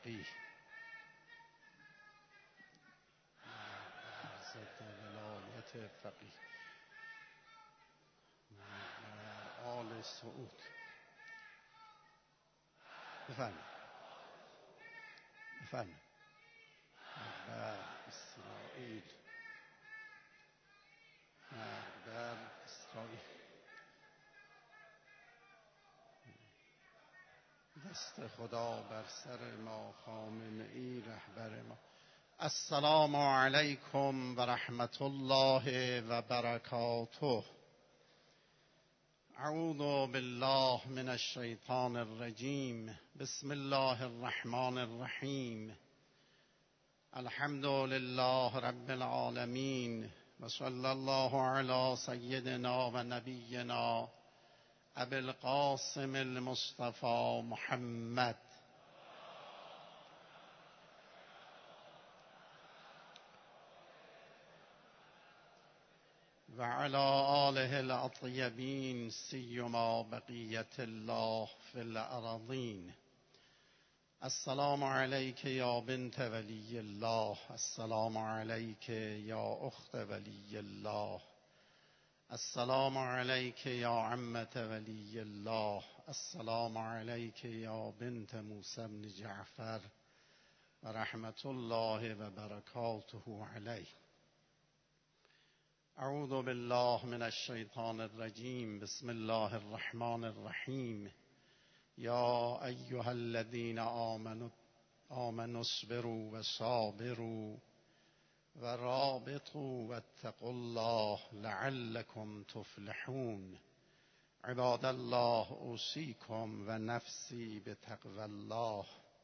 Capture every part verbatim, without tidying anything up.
فقیه ضد ولایت فقیه آل سعود. بفرمایید بفرمایید. بر اسرائیل بر اسرائیل دست خدا بر سر ما، خامنه‌ای رهبر ما. السلام علیکم و رحمت الله و برکاته. اعوذ بالله من الشیطان الرجیم. بسم الله الرحمن الرحیم. الحمد لله رب العالمین و صلی الله علی سیدنا و نبینا ابی القاسم المصطفى محمد. و علی آله الاطیبین سیما بقیت الله فی الارضین. السلام علیک یا بنت ولی الله. السلام علیک یا اخت ولی الله. السلام علیک یا عمت ولی الله. السلام علیک یا بنت موسی بن جعفر و رحمت الله و برکاته علیه. اعوذ بالله من الشیطان الرجیم. بسم الله الرحمن الرحیم. یا ایها الذین آمنوا آمنوا اصبروا و صابروا و رابطوا واتقوا الله لعلكم تفلحون. عباد الله اوصیکم و نفسی بتقوی الله.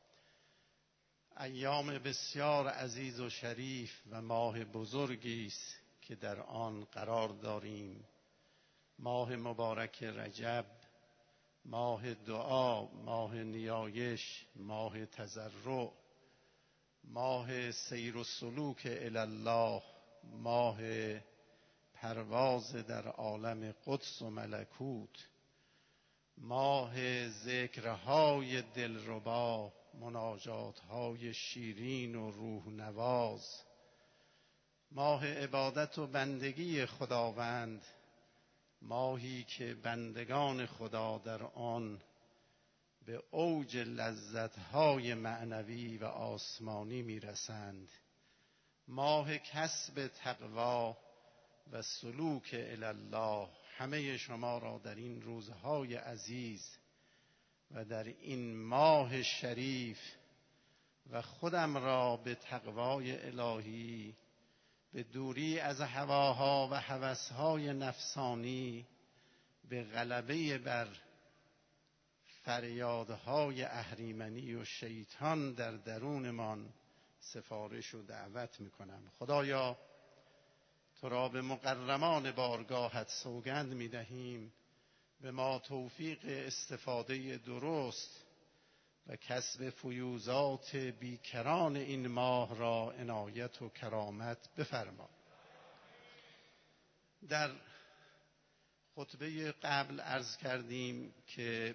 ایام بسیار عزیز و شریف و ماه بزرگی است که در آن قرار داریم. ماه مبارک رجب، ماه دعا، ماه نیایش، ماه تضرع، ماه سیر و سلوک الی الله، ماه پرواز در عالم قدس و ملکوت، ماه ذکرهای دلربا، مناجاتهای شیرین و روح نواز، ماه عبادت و بندگی خداوند، ماهی که بندگان خدا در آن به اوج لذت‌های معنوی و آسمانی می‌رسند. ماه کسب تقوا و سلوک الی الله. همه شما را در این روزهای عزیز و در این ماه شریف و خودم را به تقوای الهی، به دوری از هواها و هوسهای نفسانی، به غلبه بر فریادهای اهریمنی و شیطان در درونمان سفارش و دعوت میکنم. خدایا تو را به مکرمان بارگاهت سوگند میدهیم به ما توفیق استفاده درست و کسب فیوزات بیکران این ماه را عنایت و کرامت بفرما. در خطبه قبل عرض کردیم که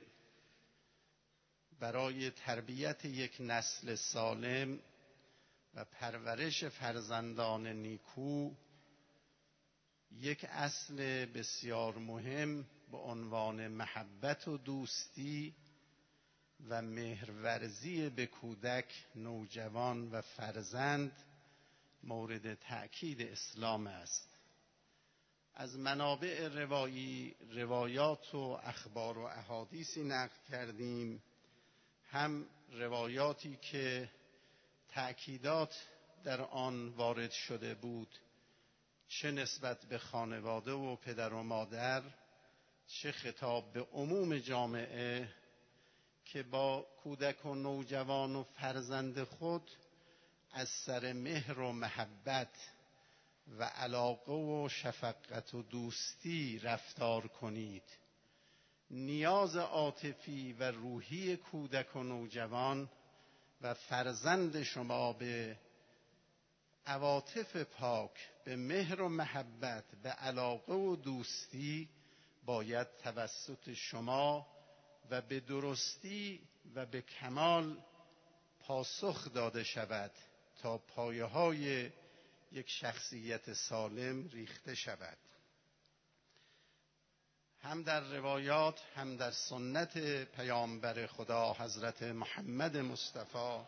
برای تربیت یک نسل سالم و پرورش فرزندان نیکو یک اصل بسیار مهم به عنوان محبت و دوستی و مهرورزی به کودک، نوجوان و فرزند مورد تأکید اسلام است. از منابع روایی روایات و اخبار و احادیثی نقل کردیم، هم روایاتی که تأکیدات در آن وارد شده بود، چه نسبت به خانواده و پدر و مادر، چه خطاب به عموم جامعه، که با کودک و نوجوان و فرزند خود از سر مهر و محبت و علاقه و شفقت و دوستی رفتار کنید. نیاز عاطفی و روحی کودک و نوجوان و فرزند شما به عواطف پاک، به مهر و محبت، به علاقه و دوستی باید توسط شما و به درستی و به کمال پاسخ داده شود تا پایه های یک شخصیت سالم ریخته شود. هم در روایات هم در سنت پیامبر خدا حضرت محمد مصطفی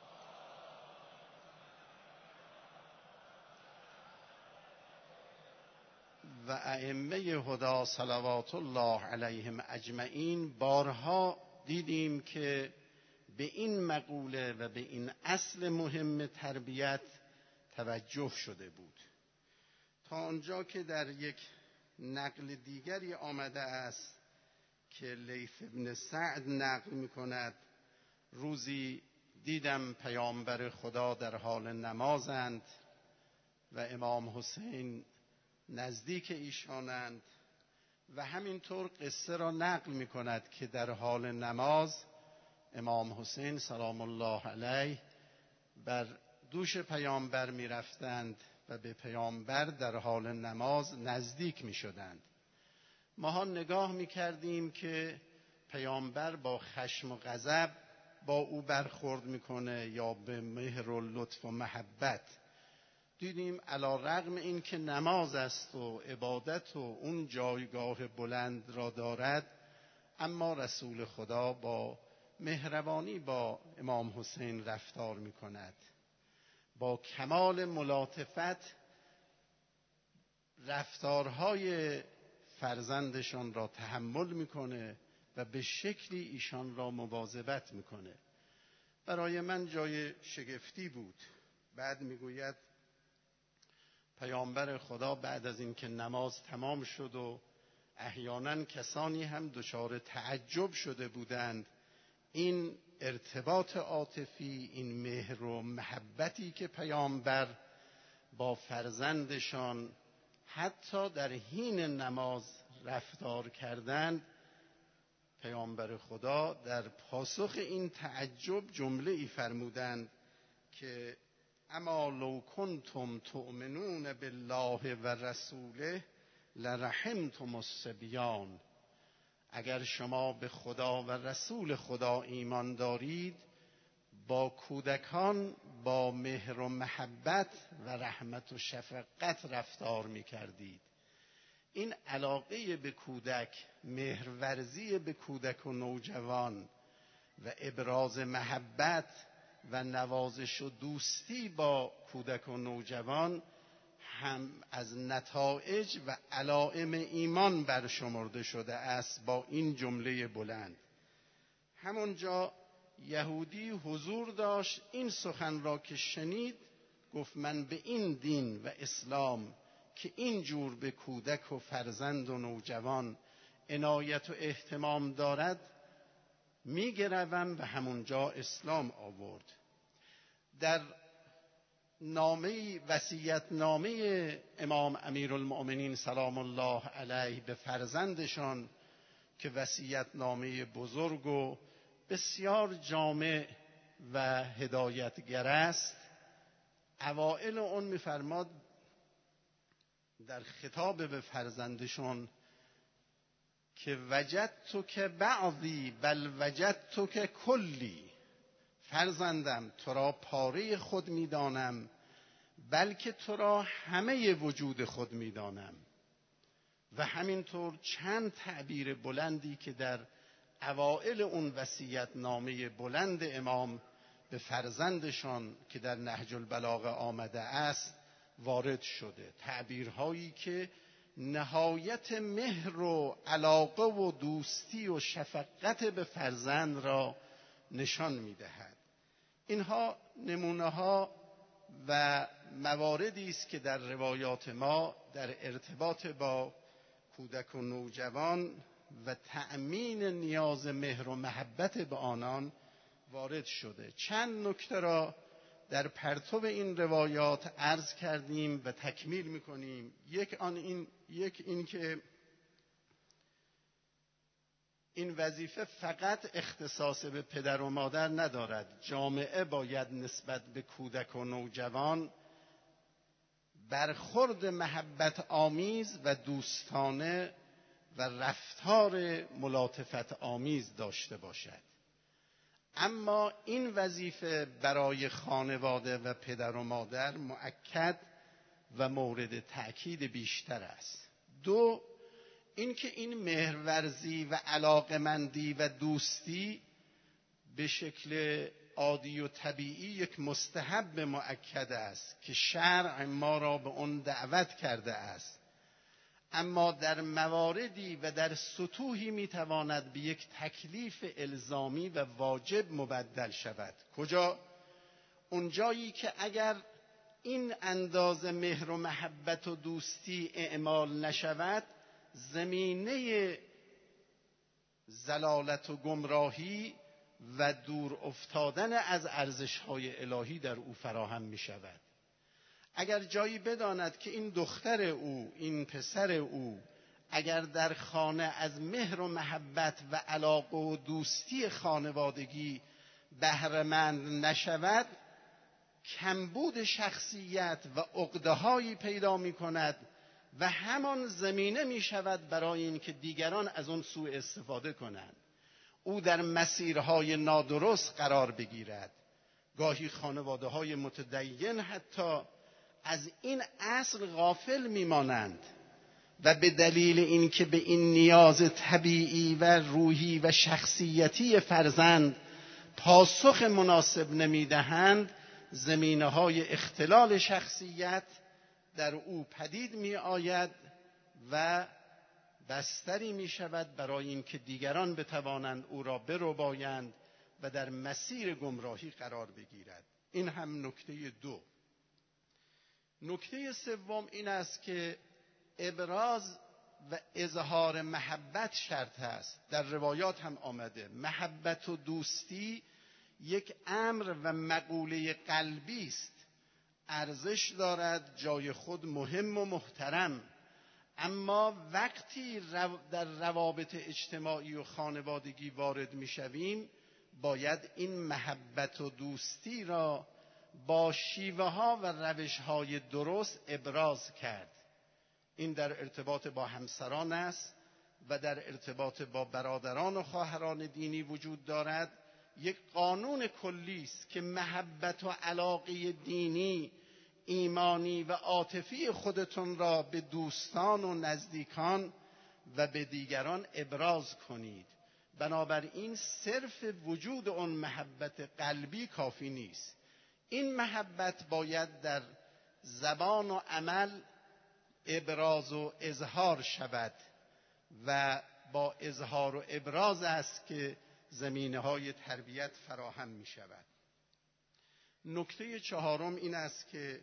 و ائمه هدی صلوات الله علیهم اجمعین بارها دیدیم که به این مقوله و به این اصل مهم تربیت توجه شده بود، تا آنجا که در یک نقل دیگری آمده است که لیث بن سعد نقل می کند روزی دیدم پیامبر خدا در حال نمازند و امام حسین نزدیک ایشانند و همینطور قصه را نقل می کند که در حال نماز امام حسین سلام الله علیه بر دوش پیامبر می رفتند و به پیامبر در حال نماز نزدیک می شدند. ما نگاه می کردیم که پیامبر با خشم و غضب با او برخورد می کنه یا به مهر و لطف و محبت. دیدیم علی رغم این که نماز است و عبادت و اون جایگاه بلند را دارد، اما رسول خدا با مهربانی با امام حسین رفتار می کند، با کمال ملاطفت رفتارهای فرزندشان را تحمل میکنه و به شکلی ایشان را مواظبت میکنه. برای من جای شگفتی بود. بعد میگوید پیامبر خدا بعد از اینکه نماز تمام شد و احیانا کسانی هم دچار تعجب شده بودند، این ارتباط عاطفی، این مهر و محبتی که پیامبر با فرزندشان حتی در حین نماز رفتار کردند، پیامبر خدا در پاسخ این تعجب جمله ای فرمودند که اما لو کنتم تؤمنون بالله و رسوله لرحمتم الصبیان. اگر شما به خدا و رسول خدا ایمان دارید، با کودکان با مهر و محبت و رحمت و شفقت رفتار می کردید. این علاقه به کودک، مهرورزی به کودک و نوجوان و ابراز محبت و نوازش و دوستی با کودک و نوجوان هم از نتایج و علائم ایمان برشمرده شده است. با این جمله بلند همونجا یهودی حضور داشت، این سخن را که شنید گفت من به این دین و اسلام که این جور به کودک و فرزند و نوجوان عنایت و اهتمام دارد میگروم و همونجا اسلام آورد. در نامه وصیت نامه امام امیرالمؤمنین سلام الله علیه به فرزندشان که وصیت نامه بزرگ و بسیار جامع و هدایتگر است، اوائل اون می‌فرماد در خطاب به فرزندشون که وجدتک بعضی بل وجدتک کلی. فرزندم تو را پاره خود می‌دانم، بلکه تو را همه وجود خود می‌دانم. و همینطور چند تعبیر بلندی که در اوائل اون وصیت نامه بلند امام به فرزندشان که در نهج البلاغه آمده است وارد شده، تعبیرهایی که نهایت مهر و علاقه و دوستی و شفقت به فرزند را نشان می‌دهد. اینها نمونه‌ها و مواردی است که در روایات ما در ارتباط با کودک و نوجوان و تأمین نیاز مهر و محبت به آنان وارد شده. چند نکته را در پرتو این روایات عرض کردیم و تکمیل می‌کنیم. یک آن این یک این که این وظیفه فقط اختصاص به پدر و مادر ندارد. جامعه باید نسبت به کودک و نوجوان برخورد محبت آمیز و دوستانه و رفتار ملاطفت آمیز داشته باشد. اما این وظیفه برای خانواده و پدر و مادر مؤکد و مورد تأکید بیشتر است. دو، اینکه این مهرورزی و علاقمندی و دوستی به شکل عادی و طبیعی یک مستحب مؤکد است که شرع ما را به اون دعوت کرده است، اما در مواردی و در سطوحی میتواند به یک تکلیف الزامی و واجب مبدل شود. کجا؟ اونجایی که اگر این اندازه مهر و محبت و دوستی اعمال نشود، زمینه ضلالت و گمراهی و دور افتادن از ارزش‌های الهی در او فراهم می شود. اگر جایی بداند که این دختر او، این پسر او، اگر در خانه از مهر و محبت و علاقه و دوستی خانوادگی بهره‌مند نشود، کمبود شخصیت و عقده‌هایی پیدا می کند و همان زمینه می شود برای اینکه دیگران از آن سوء استفاده کنند، او در مسیرهای نادرست قرار بگیرد. گاهی خانواده های متدین حتی از این اصل غافل میمانند و به دلیل اینکه به این نیاز طبیعی و روحی و شخصیتی فرزند پاسخ مناسب نمیدهند، زمینه‌های اختلال شخصیت در او پدید می آید و بستری می شود برای اینکه دیگران بتوانند او را بربایند و در مسیر گمراهی قرار بگیرد. این هم نکته دو. نکته سوم این است که ابراز و اظهار محبت شرط است. در روایات هم آمده محبت و دوستی یک امر و مقوله قلبی است، ارزش دارد، جای خود مهم و محترم، اما وقتی در روابط اجتماعی و خانوادگی وارد میشویم باید این محبت و دوستی را با شیوه ها و روش های درست ابراز کرد. این در ارتباط با همسران است و در ارتباط با برادران و خواهران دینی وجود دارد. یک قانون کلی است که محبت و علاقه دینی، ایمانی و عاطفی خودتون را به دوستان و نزدیکان و به دیگران ابراز کنید. بنابراین صرف وجود آن محبت قلبی کافی نیست. این محبت باید در زبان و عمل ابراز و اظهار شود و با اظهار و ابراز است که زمینه‌های تربیت فراهم می شود. نکته چهارم این است که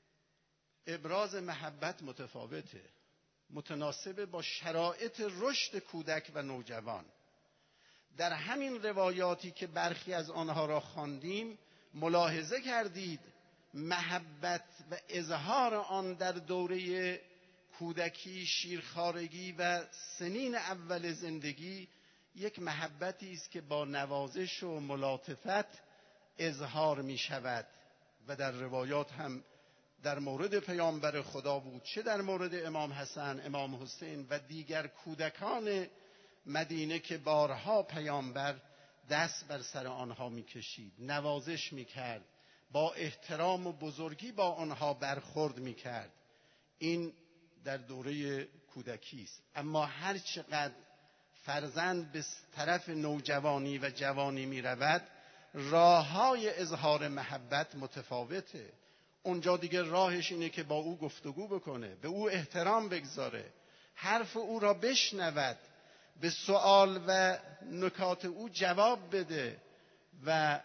ابراز محبت متفاوته، متناسب با شرایط رشد کودک و نوجوان. در همین روایاتی که برخی از آنها را خواندیم ملاحظه کردید محبت و اظهار آن در دوره کودکی، شیرخوارگی و سنین اول زندگی یک محبتی است که با نوازش و ملاطفت اظهار می شود و در روایات هم در مورد پیامبر خدا بود، چه در مورد امام حسن، امام حسین و دیگر کودکان مدینه که بارها پیامبر دست بر سر آنها می کشید، نوازش می کرد، با احترام و بزرگی با آنها برخورد می کرد. این در دوره کودکی است. اما هر چقدر فرزند به طرف نوجوانی و جوانی می رود، راه‌های اظهار محبت متفاوته. اونجا دیگه راهش اینه که با او گفتگو بکنه، به او احترام بگذاره، حرف او را بشنود، به سؤال و نکات او جواب بده و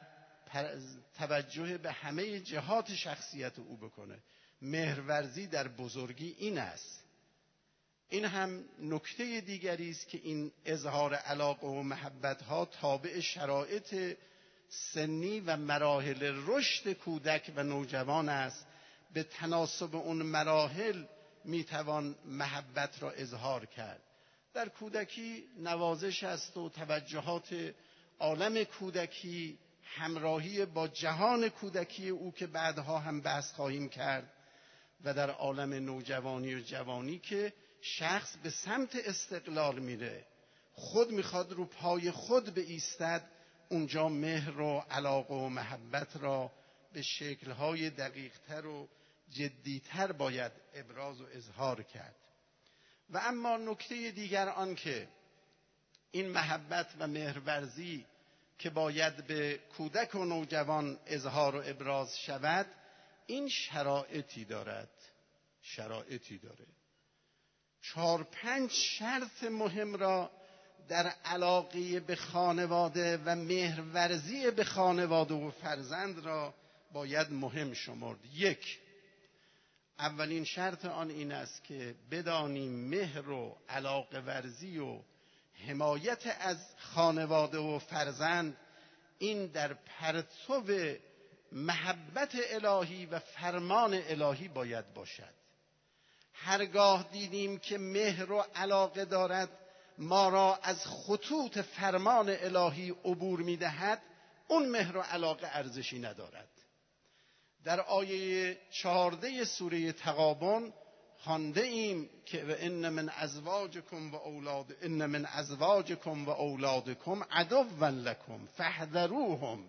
توجه به همه جهات شخصیت او بکنه. مهرورزی در بزرگی این است. این هم نکته دیگری است که این اظهار علاقه و محبت ها تابع شرایط سنی و مراحل رشد کودک و نوجوان است. به تناسب اون مراحل میتوان محبت را اظهار کرد. در کودکی نوازش است و توجهات عالم کودکی، همراهی با جهان کودکی او که بعدها هم بحث خواهیم کرد، و در عالم نوجوانی و جوانی که شخص به سمت استقلال میره، خود میخواد رو پای خود بایستد، اونجا مهر و علاقه و محبت را به شکل‌های دقیق‌تر و جدی‌تر باید ابراز و اظهار کرد. و اما نکته دیگر آن که این محبت و مهرورزی که باید به کودک و نوجوان اظهار و ابراز شود، این شرایطی دارد شرایطی داره چهار پنج شرط مهم را در علاقه به خانواده و مهرورزی به خانواده و فرزند را باید مهم شمرد. یک، اولین شرط آن این است که بدانیم مهر و علاقه ورزی و حمایت از خانواده و فرزند این در پرتو محبت الهی و فرمان الهی باید باشد. هرگاه دیدیم که مهر و علاقه دارد ما را از خطوط فرمان الهی عبور می‌دهد، اون مهر و علاقه ارزشی ندارد. در آیه چهارده سوره تغابن خوانده ایم که و ان من ازواجکم و اولاد ان من ازواجکم و اولادکم عدوا لکم فاحذروهم.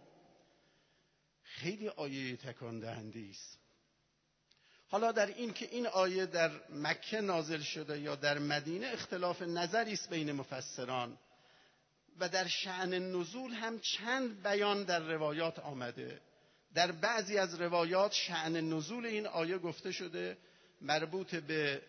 خیلی آیه تکان دهنده است. حالا در این که این آیه در مکه نازل شده یا در مدینه اختلاف نظری است بین مفسران و در شأن نزول هم چند بیان در روایات آمده. در بعضی از روایات شأن نزول این آیه گفته شده مربوط به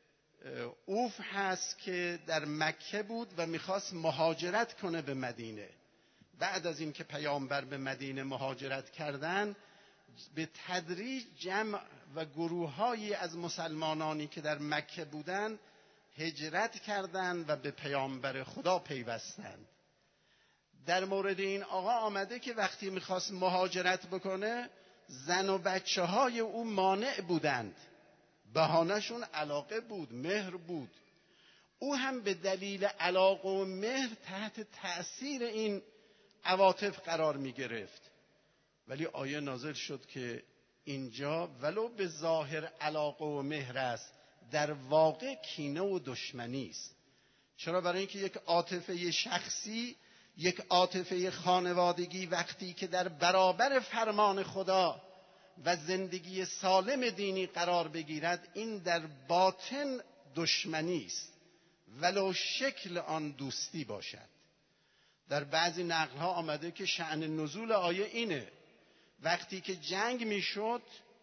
اوف هست که در مکه بود و میخواست مهاجرت کنه به مدینه. بعد از این که پیامبر به مدینه مهاجرت کردن، به تدریج جمع و گروه‌هایی از مسلمانانی که در مکه بودند هجرت کردند و به پیامبر خدا پیوستند. در مورد این آقا آمده که وقتی میخواست مهاجرت بکنه زن و بچه های او مانع بودند. بهانه‌شون علاقه بود، مهر بود. او هم به دلیل علاقه و مهر تحت تأثیر این عواطف قرار می گرفت. ولی آیه نازل شد که اینجا ولو به ظاهر علاقه و مهر است، در واقع کینه و دشمنی است. چرا؟ برای اینکه یک عاطفه شخصی، یک عاطفه خانوادگی وقتی که در برابر فرمان خدا و زندگی سالم دینی قرار بگیرد، این در باطن دشمنی است ولو شکل آن دوستی باشد. در بعضی نقل‌ها آمده که شأن نزول آیه اینه وقتی که جنگ میشد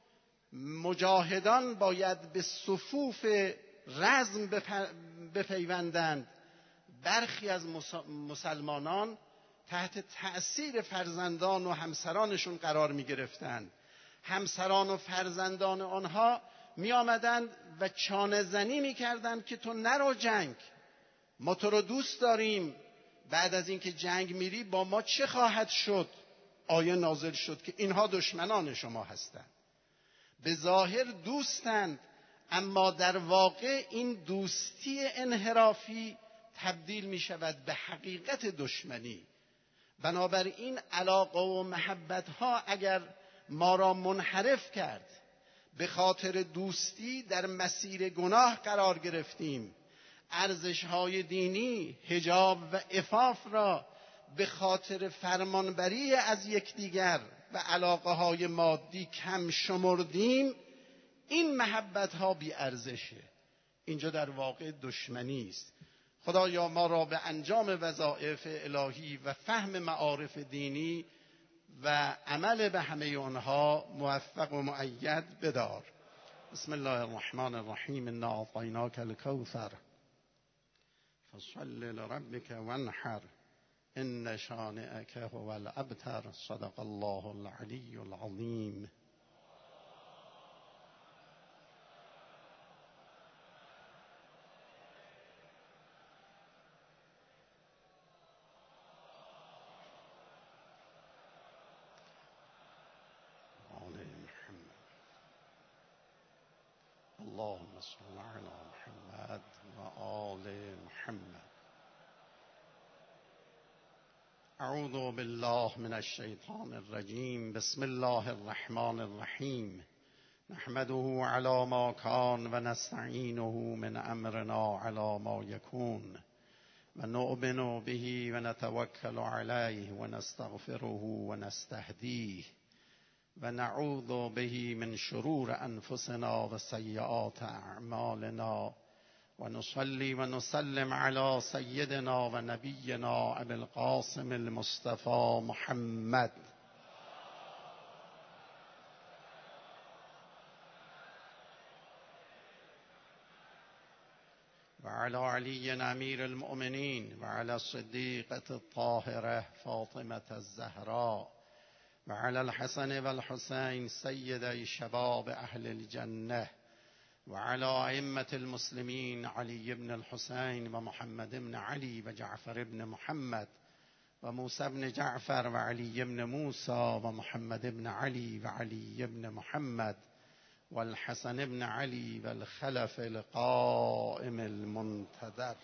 مجاهدان باید به صفوف رزم بپیوندند. برخی از مسلمانان تحت تأثیر فرزندان و همسرانشون قرار می گرفتند. همسران و فرزندان آنها می آمدند و چانه زنی می کردند که تو نرو جنگ، ما تو رو دوست داریم، بعد از اینکه جنگ میری با ما چه خواهد شد؟ آیه نازل شد که اینها دشمنان شما هستند. به ظاهر دوستند اما در واقع این دوستی انحرافی تبدیل می شود به حقیقت دشمنی. بنابراین علاقه و محبت ها اگر ما را منحرف کرد، به خاطر دوستی در مسیر گناه قرار گرفتیم، ارزش های دینی، حجاب و عفاف را به خاطر فرمانبری از یکدیگر و علاقه های مادی کم شمردیم، این محبت ها بی ارزشه. اینجا در واقع دشمنی است. خدایا ما را به انجام وظایف الهی و فهم معارف دینی و عمل به همه آنها موفق و مؤید بدار. بسم الله الرحمن الرحیم. انا اعطیناک الکوثر فصل لربک وانحر ان شانئک هو الابتر. صدق الله العلی العظیم. اللهم صل على محمد و آل محمد. اعوذ بالله من الشیطان الرجیم. بسم الله الرحمن الرحیم. نحمده على ما كان و نستعینه من امرنا على ما یکون ونؤمن به ونتوكل عليه ونستغفره ونستهديه ونعوذ به من شرور أنفسنا وسيئات أعمالنا ونصلي ونسلم على سيدنا ونبينا أبي القاسم المصطفى محمد وعلى علي أمير المؤمنين وعلى الصديقة الطاهرة فاطمة الزهراء وعلى الحسن والحسين سيدي شباب أهل الجنة وعلى أئمة المسلمين علي بن الحسين ومحمد بن علي وجعفر بن محمد وموسى بن جعفر وعلي بن موسى ومحمد بن علي وعلي بن محمد والحسن بن علي والخلف القائم المنتظر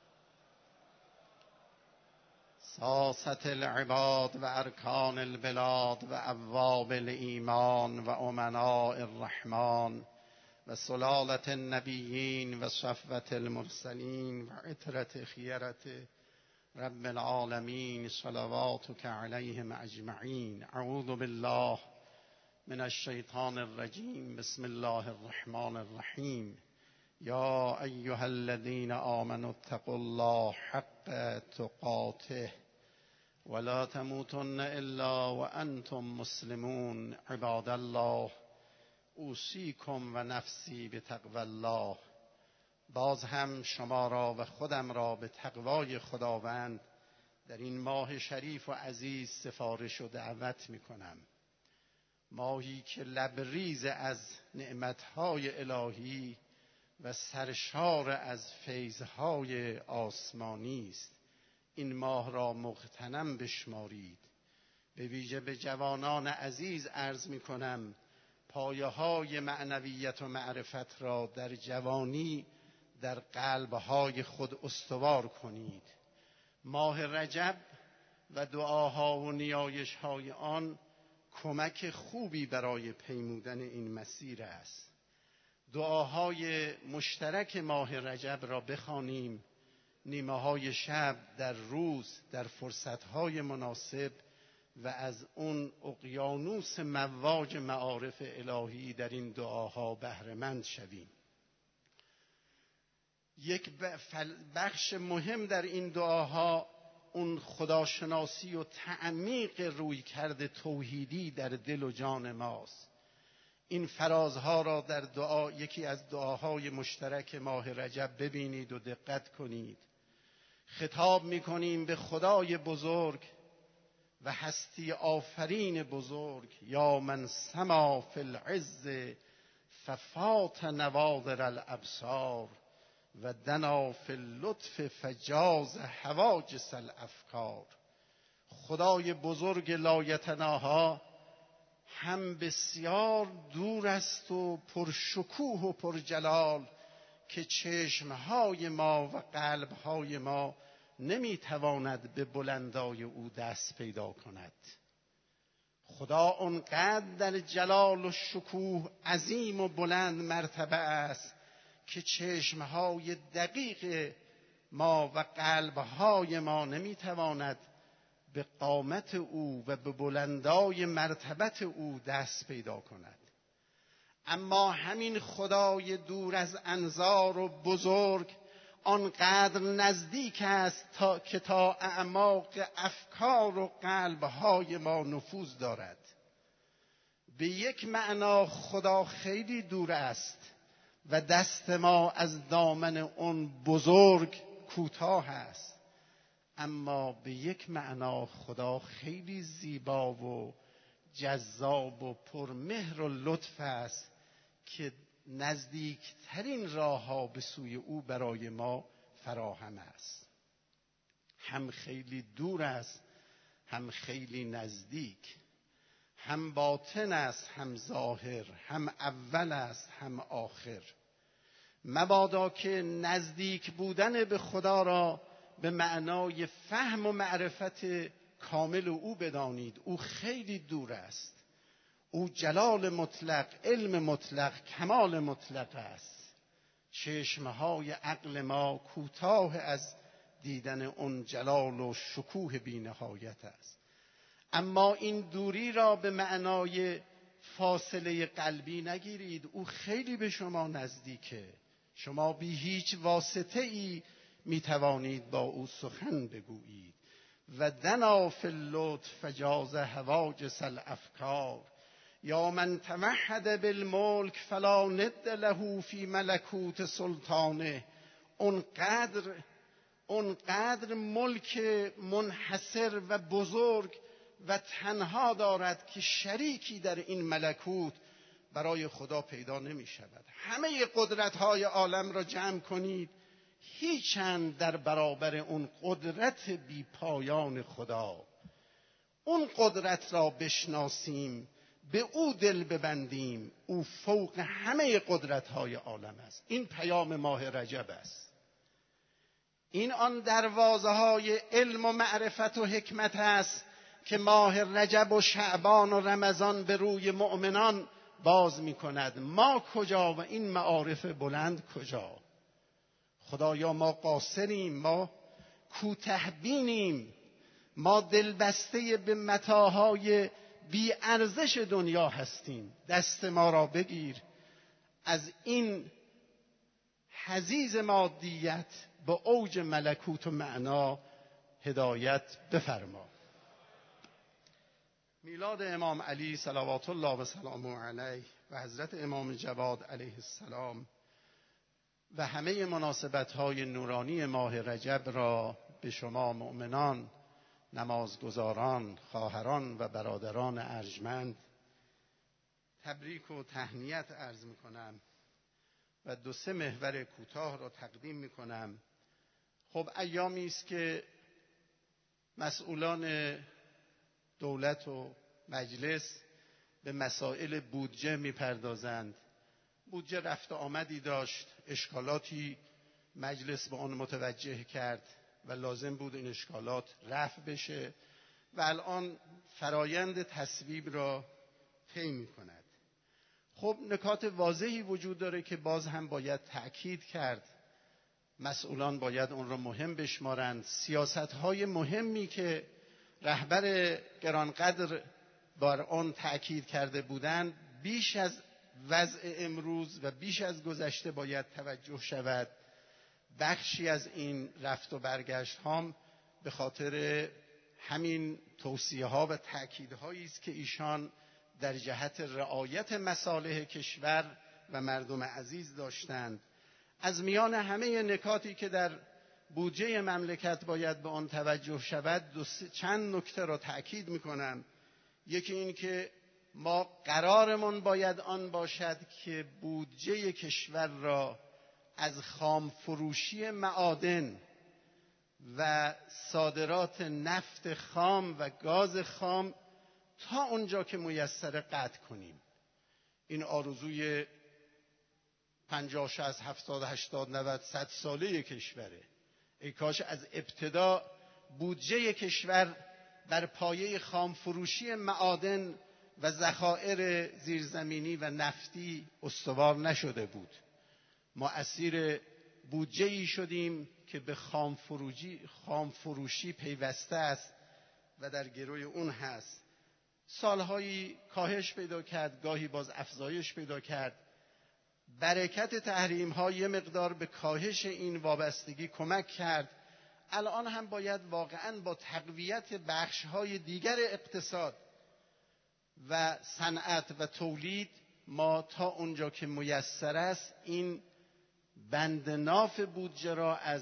ساسة العباد وأركان البلاد وأبواب الإيمان وأمناء الرحمن وسلالة النبيين وصفوة المرسلين وعترة خيرة رب العالمين صلواتك عليهم أجمعين. أعوذ بالله من الشيطان الرجيم. بسم الله الرحمن الرحيم. يا أيها الذين آمنوا اتقوا الله حق تقاته ولا تموتن إلا وأنتم مسلمون. عباد الله اوصیکم و نفسی به تقوی الله. باز هم شما را و خودم را به تقوای خداوند در این ماه شریف و عزیز سفارش و دعوت می کنم. ماهی که لبریز از نعمتهای الهی و سرشار از فیضهای آسمانی است. این ماه را مغتنم بشمارید. به ویژه به جوانان عزیز عرض می کنم پایه های معنویت و معرفت را در جوانی در قلبهای خود استوار کنید. ماه رجب و دعاها و نیایش‌های آن کمک خوبی برای پیمودن این مسیر است. دعاهای مشترک ماه رجب را بخوانیم. نیمه های شب در روز در فرصتهای مناسب و از اون اقیانوس مواج معارف الهی در این دعاها بهره مند شویم. یک بخش مهم در این دعاها اون خداشناسی و تعمیق رویکرد توحیدی در دل و جان ماست. این فرازها را در دعا یکی از دعاهای مشترک ماه رجب ببینید و دقت کنید. خطاب می‌کنیم به خدای بزرگ و هستی آفرین بزرگ. یا من سما فی العز ففات نواظر الابصار و دنا فی اللطف فجاز حواجز الافکار. خدای بزرگ لایتناها هم بسیار دور است و پرشکوه و پرجلال که چشمهای ما و قلبهای ما نمیتواند به بلندای او دست پیدا کند. خدا اونقدر در جلال و شکوه عظیم و بلند مرتبه است که چشمهای دقیق ما و قلبهای ما نمیتواند به قامت او و به بلندای مرتبت او دست پیدا کند. اما همین خدای دور از انظار و بزرگ آنقدر نزدیک است تا که تا اعماق افکار و قلبهای ما نفوذ دارد. به یک معنا خدا خیلی دور است و دست ما از دامن اون بزرگ کوتاه است. اما به یک معنا خدا خیلی زیبا و جذاب و پرمهر و لطف است که نزدیکترین راه ها به سوی او برای ما فراهم است. هم خیلی دور است، هم خیلی نزدیک، هم باطن است، هم ظاهر، هم اول است، هم آخر. مبادا که نزدیک بودن به خدا را به معنای فهم و معرفت کامل او بدانید. او خیلی دور است. او جلال مطلق، علم مطلق، کمال مطلق است. چشمهای عقل ما کوتاه از دیدن اون جلال و شکوه بی‌نهایت است. اما این دوری را به معنای فاصله قلبی نگیرید، او خیلی به شما نزدیکه. شما بی هیچ واسطه ای می توانید با او سخن بگویید. و دنا فی اللطف فجاز حواجز الافکار یا من توحد بالملک فلا ند له فی ملکوت سلطانه. اونقدر اونقدر ملک منحصر و بزرگ و تنها دارد که شریکی در این ملکوت برای خدا پیدا نمی شود. همه قدرت های عالم را جمع کنید، هیچند در برابر اون قدرت بی پایان خدا. اون قدرت را بشناسیم، به او دل ببندیم، او فوق همه قدرت های عالم است. این پیام ماه رجب است. این آن دروازه های علم و معرفت و حکمت است که ماه رجب و شعبان و رمضان به روی مؤمنان باز می کند. ما کجا و این معارف بلند کجا؟ خدایا ما قاصریم، ما کوته‌بینیم، ما دلبسته به متاعهای بی ارزش دنیا هستیم. دست ما را بگیر، از این حضیض مادیت به اوج ملکوت و معنا هدایت بفرما. میلاد امام علی صلوات الله و سلامه علیه و حضرت امام جواد علیه السلام و همه مناسبت‌های نورانی ماه رجب را به شما مؤمنان، نمازگزاران، خواهران و برادران ارجمند تبریک و تهنیت عرض می‌کنم و دو سه محور کوتاه را تقدیم می‌کنم. خب ایامی است که مسئولان دولت و مجلس به مسائل بودجه می‌پردازند. بودجه رفت و آمدی داشت، اشکالاتی مجلس به آن متوجه کرد و لازم بود این اشکالات رفع بشه و الان فرایند تصویب را طی می‌کند. خب نکات واضحی وجود داره که باز هم باید تأکید کرد. مسئولان باید اون را مهم بشمارند. سیاست‌های مهمی که رهبر گرانقدر بر آن تأکید کرده بودند، بیش از وضع امروز و بیش از گذشته باید توجه شود. بخشی از این رفت و برگشت هم به خاطر همین توصیه ها و تأکیدهایی است که ایشان در جهت رعایت مصالح کشور و مردم عزیز داشتند. از میان همه نکاتی که در بودجه مملکت باید به آن توجه شود، دو چند نکته را تأکید میکنم. یکی این که ما قرارمون باید آن باشد که بودجه کشور را از خام فروشی معادن و صادرات نفت خام و گاز خام تا اونجا که میسر قطع کنیم. این آرزوی پنجاه شصت هفتاد هشتاد نود صد ساله کشوره. ای کاش از ابتدا بودجه کشور بر پایه خام فروشی معادن و ذخایر زیرزمینی و نفتی استوار نشده بود. ما اسیر بودجه‌ای شدیم که به خام فروشی خام فروشی پیوسته است و در گروی اون هست. سالهایی کاهش پیدا کرد، گاهی باز افزایش پیدا کرد. برکت تحریم ها یه مقدار به کاهش این وابستگی کمک کرد. الان هم باید واقعاً با تقویت بخش های دیگر اقتصاد و صنعت و تولید ما تا اونجا که میسر است این بند ناف بودجه را از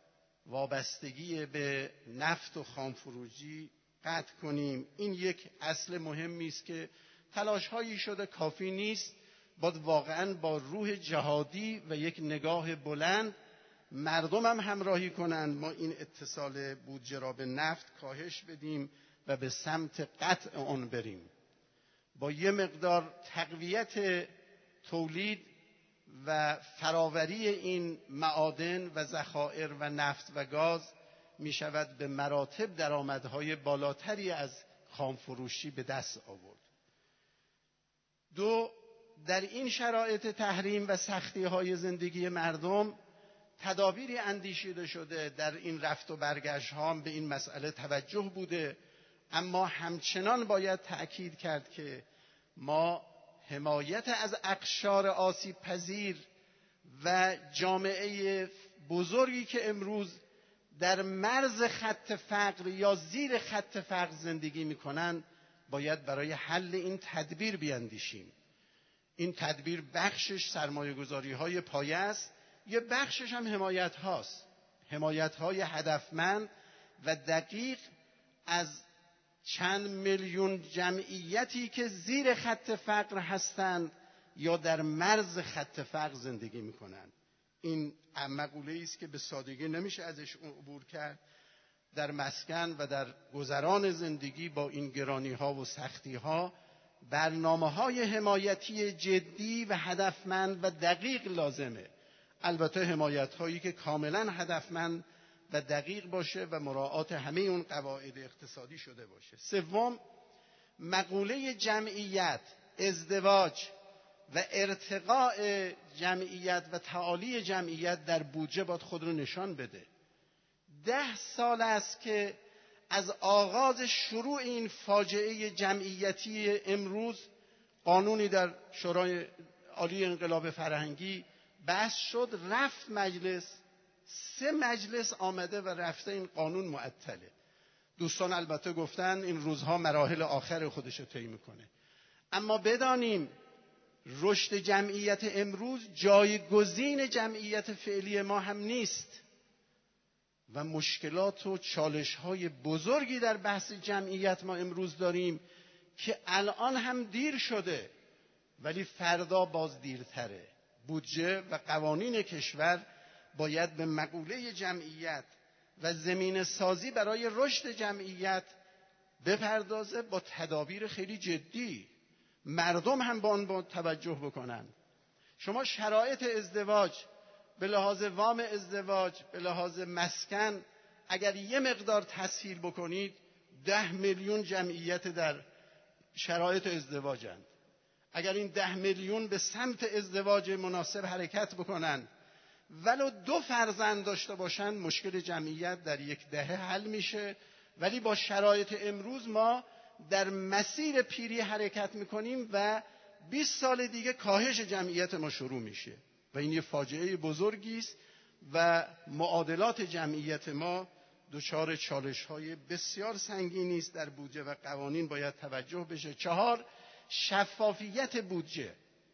وابستگی به نفت و خامفروشی قطع کنیم. این یک اصل مهمی است که تلاش هایی شده، کافی نیست. باید واقعاً با روح جهادی و یک نگاه بلند مردم هم همراهی کنند. ما این اتصال بودجه را به نفت کاهش بدیم و به سمت قطع آن بریم. با یه مقدار تقویت تولید و فراوری این معادن و ذخایر و نفت و گاز می شود به مراتب درآمدهای بالاتری از خامفروشی به دست آورد. دو، در این شرایط تحریم و سختی های زندگی مردم تدابیری اندیشیده شده، در این رفت و برگشت ها به این مسئله توجه بوده، اما همچنان باید تأکید کرد که ما حمایت از اقشار آسیب پذیر و جامعه بزرگی که امروز در مرز خط فقر یا زیر خط فقر زندگی میکنن باید برای حل این تدبیر بیاندیشیم. این تدبیر بخشش سرمایه گذاری های پایه است، یه بخشش هم حمایت هاست، حمایت های هدفمند و دقیق از چند میلیون جمعیتی که زیر خط فقر هستند یا در مرز خط فقر زندگی میکنند. این مقوله است که به سادگی نمیشه ازش عبور کرد. در مسکن و در گذران زندگی با این گرانی ها و سختی ها برنامه های حمایتی جدی و هدفمند و دقیق لازمه. البته حمایت هایی که کاملا هدفمند و دقیق باشه و مراعات همه اون قواعد اقتصادی شده باشه. سوم، مقوله جمعیت، ازدواج و ارتقاء جمعیت و تعالی جمعیت در بودجه باید خود رو نشان بده. ده سال است که از آغاز شروع این فاجعه جمعیتی امروز قانونی در شورای عالی انقلاب فرهنگی بحث شد، رفت مجلس، سه مجلس آمده و رفته این قانون معطله. دوستان البته گفتن این روزها مراحل آخر خودش رو طی میکنه، اما بدانیم رشد جمعیت امروز جایگزین جمعیت فعلی ما هم نیست و مشکلات و چالش‌های بزرگی در بحث جمعیت ما امروز داریم که الان هم دیر شده ولی فردا باز دیرتره. بودجه و قوانین کشور باید به مقوله جمعیت و زمینه سازی برای رشد جمعیت بپردازه با تدابیر خیلی جدی. مردم هم با آن با توجه بکنن. شما شرایط ازدواج به لحاظ وام ازدواج، به لحاظ مسکن اگر یه مقدار تسهیل بکنید، ده میلیون جمعیت در شرایط ازدواجند. اگر این ده میلیون به سمت ازدواج مناسب حرکت بکنن ولو دو فرزند داشته باشن، مشکل جمعیت در یک دهه حل میشه. ولی با شرایط امروز ما در مسیر پیری حرکت میکنیم و بیست سال دیگه کاهش جمعیت ما شروع میشه و این یه فاجعه بزرگی است و معادلات جمعیت ما دچار چالش‌های بسیار سنگینی است. در بودجه و قوانین باید توجه بشه. چهار، شفافیت بودجه.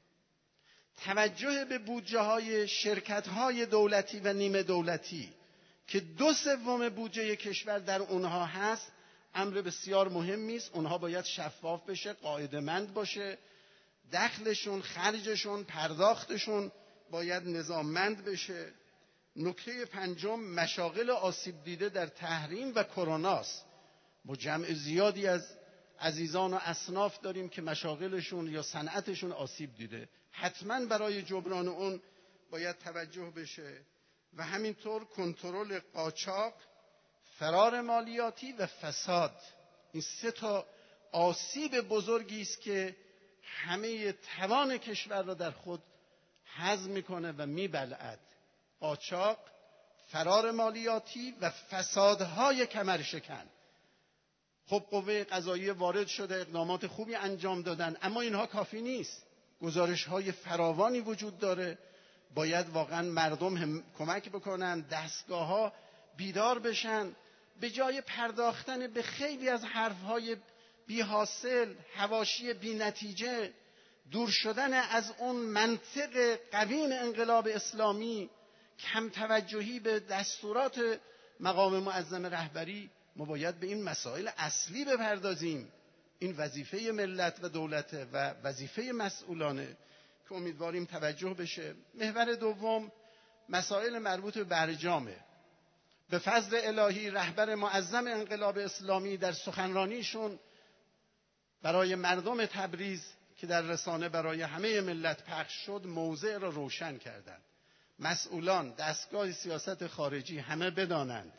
توجه به بودجه های شرکت های دولتی و نیمه دولتی که دو سوم بودجه کشور در اونها هست امر بسیار مهمی است. اونها باید شفاف بشه، قاعده‌مند باشه، دخلشون، خرجشون، پرداختشون باید نظاممند بشه. نکته پنجم، مشاغل آسیب دیده در تحریم و کروناست. ما جمع زیادی از عزیزان و اصناف داریم که مشاغلشون یا صنعتشون آسیب دیده، حتما برای جبران اون باید توجه بشه. و همینطور کنترل قاچاق، فرار مالیاتی و فساد. این سه تا آسیب بزرگی است که همه توان کشور را در خود هضم میکنه و میبلعد. قاچاق، فرار مالیاتی و فسادهای کمرشکن. خب قوه قضاییه وارد شده، اقدامات خوبی انجام دادن، اما اینها کافی نیست. گزارش‌های فراوانی وجود داره. باید واقعا مردم هم کمک بکنن، دستگاه‌ها بیدار بشن، به جای پرداختن به خیلی از حرف‌های بی حاصل، حواشی بی نتیجه، دور شدن از اون منطق قویم انقلاب اسلامی، کم توجهی به دستورات مقام معظم رهبری، ما باید به این مسائل اصلی بپردازیم. این وظیفه ملت و دولته و وظیفه مسئولانه که امیدواریم توجه بشه. محور دوم، مسائل مربوط به برجامه. به فضل الهی رهبر معظم انقلاب اسلامی در سخنرانیشون برای مردم تبریز که در رسانه برای همه ملت پخش شد موضع را روشن کردند. مسئولان، دستگاه سیاست خارجی همه بدانند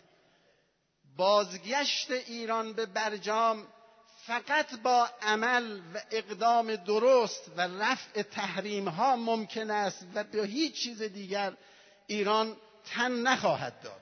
بازگشت ایران به برجام فقط با عمل و اقدام درست و رفع تحریم ها ممکن است و به هیچ چیز دیگر ایران تن نخواهد داد.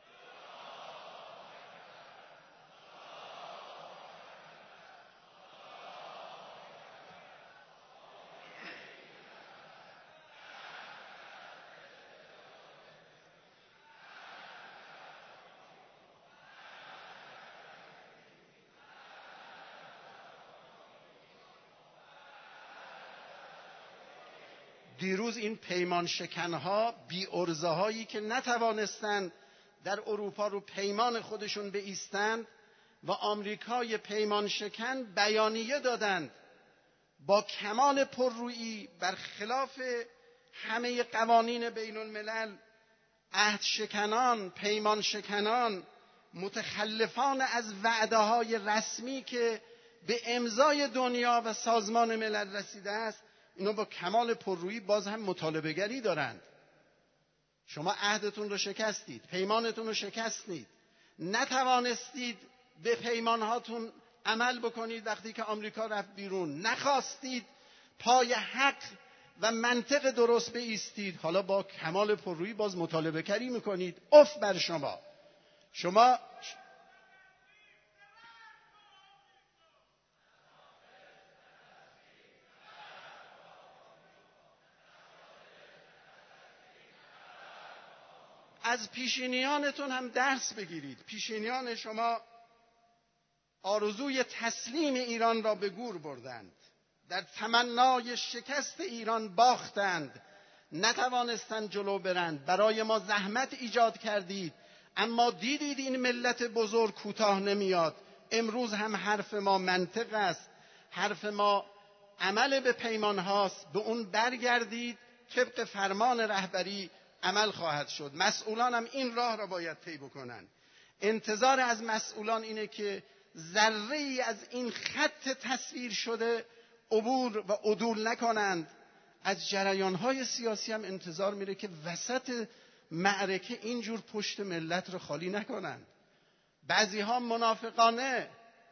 دیروز این پیمان شکنها بی ارزه هایی که نتوانستند در اروپا رو پیمان خودشون بایستند و آمریکای پیمان شکن بیانیه دادند با کمال پررویی برخلاف همه قوانین بین الملل، عهد شکنان، پیمان شکنان، متخلفان از وعده های رسمی که به امضای دنیا و سازمان ملل رسیده است، اینا با کمال پررویی باز هم مطالبه گری دارند. شما عهدتون رو شکستید، پیمانتون رو شکستید، نتوانستید به پیمانهاتون عمل بکنید. وقتی که آمریکا رفت بیرون نخواستید پای حق و منطق درست بایستید، حالا با کمال پررویی باز مطالبه گری میکنید. اف بر شما. شما از پیشینیانتون هم درس بگیرید. پیشینیان شما آرزوی تسلیم ایران را به گور بردند، در تمنای شکست ایران باختند، نتوانستند جلو برند. برای ما زحمت ایجاد کردید، اما دیدید این ملت بزرگ کوتاه نمیاد. امروز هم حرف ما منطق است، حرف ما عمل به پیمان هاست. به اون برگردید، طبق فرمان رهبری عمل خواهد شد. مسئولان هم این راه را باید طی بکنند. انتظار از مسئولان اینه که ذره ای از این خط تصویر شده عبور و عدول نکنند. از جریان‌های سیاسی هم انتظار میره که وسط معرکه اینجور پشت ملت رو خالی نکنند. بعضی‌ها منافقانه،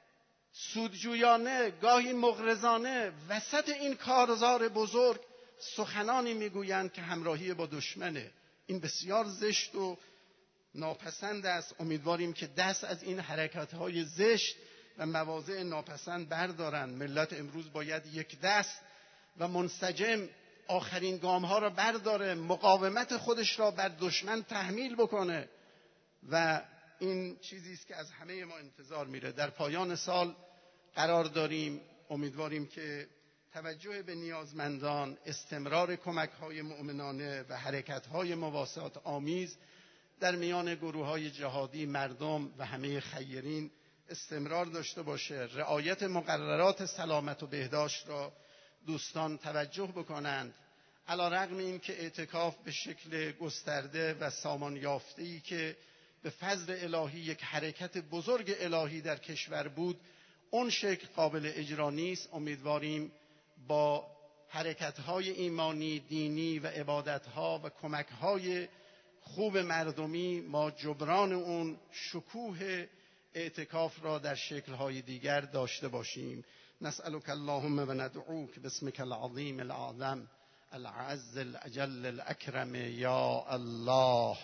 سودجویانه، گاهی مغرضانه وسط این کارزار بزرگ سخنانی میگویند که همراهی با دشمنه. این بسیار زشت و ناپسند است. امیدواریم که دست از این حرکت‌های زشت و مواضع ناپسند بردارند. ملت امروز باید یک دست و منسجم آخرین گام‌ها را برداره، مقاومت خودش را بر دشمن تحمیل بکنه و این چیزی است که از همه ما انتظار میره. در پایان سال قرار داریم. امیدواریم که توجه به نیازمندان، استمرار کمک‌های مؤمنانه و حرکت‌های مواسات آمیز در میان گروه‌های جهادی، مردم و همه خیرین استمرار داشته باشه. رعایت مقررات سلامت و بهداشت را دوستان توجه بکنند. علی‌رغم این که اعتکاف به شکل گسترده و سامان یافته‌ای که به فضل الهی یک حرکت بزرگ الهی در کشور بود، اون شکل قابل اجرا نیست. امیدواریم با حرکت‌های ایمانی، دینی و عبادت‌ها و کمک‌های خوب مردمی ما جبران اون شکوه اعتکاف را در شکل‌های دیگر داشته باشیم. نسألك اللهم و ندعوک باسمك العظیم الأعظم الأعز الأجل الأكرم یا الله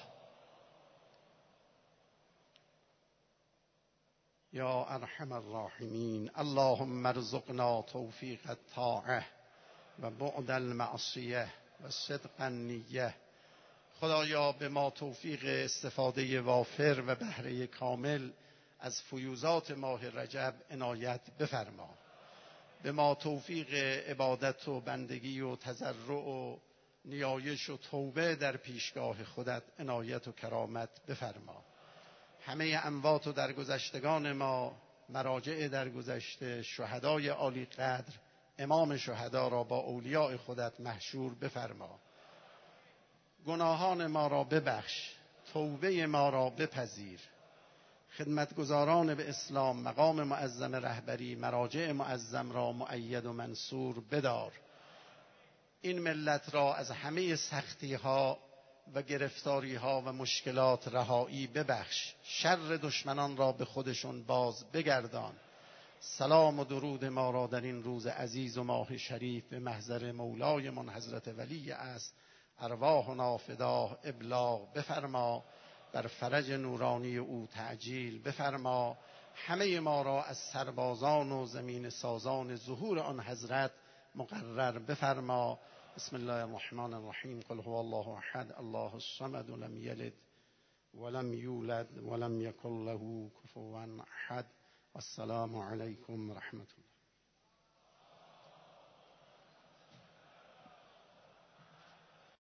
یا ارحم الراحمین. اللهم ارزقنا توفیق الطاعه و بعد المعصیه و صدق النیه. خدایا به ما توفیق استفاده وافر و بهره کامل از فیوزات ماه رجب عنایت بفرما. به ما توفیق عبادت و بندگی و تضرع و نیایش و توبه در پیشگاه خودت عنایت و کرامت بفرما. همه اموات و درگذشتگان ما، مراجع درگذشته، شهدای عالی قدر، امام شهدا را با اولیاء خودت محشور بفرما. گناهان ما را ببخش، توبه ما را بپذیر. خدمتگزاران به اسلام، مقام معظم رهبری، مراجع معظم را مؤید و منصور بدار. این ملت را از همه سختی ها و گرفتاری ها و مشکلات رهایی ببخش. شر دشمنان را به خودشون باز بگردان. سلام و درود ما را در این روز عزیز و ماه شریف به محضر مولای من حضرت ولی است ارواحنا فداه ابلاغ بفرما، بر فرج نورانی او تعجیل بفرما، همه ما را از سربازان و زمین سازان ظهور آن حضرت مقرر بفرما. بسم الله الرحمن الرحیم. قل هو الله احد الله الصمد لم یلد ولم یولد ولم یکن له کفوا احد. والسلام علیکم و رحمت الله.